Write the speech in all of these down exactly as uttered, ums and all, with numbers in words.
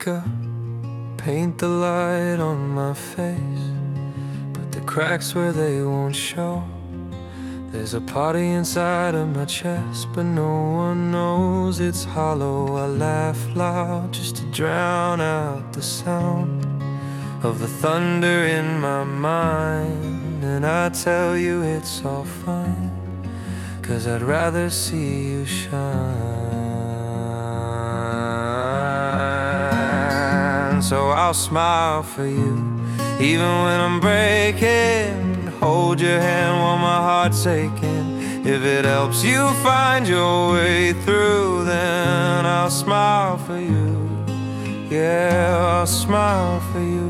makeup, paint the light on my face, but the cracks where they won't show. There's a party inside of my chest, but no one knows it's hollow. I laugh loud just to drown out the sound of the thunder in my mind. And I tell you it's all fine, 'cause I'd rather see you shine. So I'll smile for you, even when I'm breaking. Hold your hand while my heart's aching. If it helps you find your way through, then I'll smile for you. Yeah, I'll smile for you,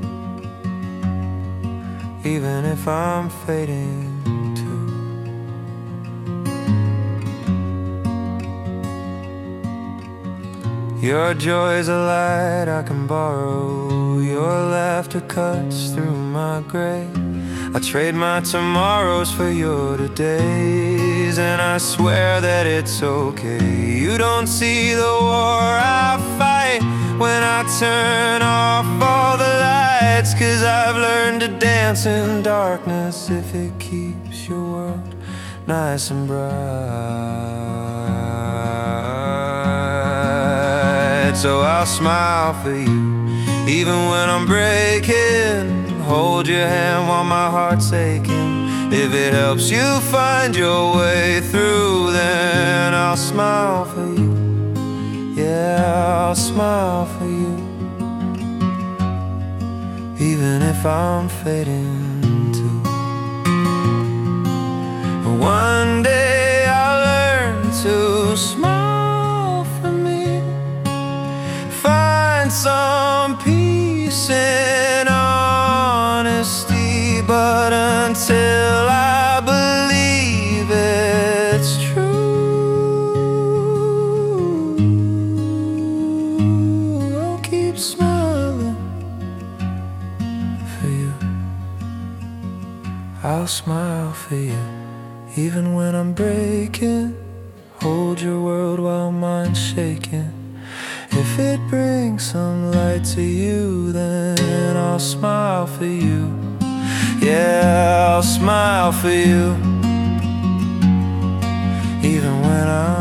even if I'm fading too. Your joy's a light I can borrow. Your laughter cuts through my gray. I trade my tomorrows for your todays, and I swear that it's okay. You don't see the war I fight when I turn off all the lights, 'cause I've learned to dance in darkness if it keeps your world nice and bright. So I'll smile for you, even when I'm breaking. Hold your hand while my heart's aching. If it helps you find your way through, then I'll smile for you. Yeah, I'll smile for you, even if I'm fading too. One day I'll learn to smile for me, find some peace in honesty, but until I believe it's true, I'll keep smiling for you. I'll smile for you, even when I'm breaking. Hold your world while mine's shaking. If it brings some light to you, then I'll smile for you. Yeah, I'll smile for you, even when I'm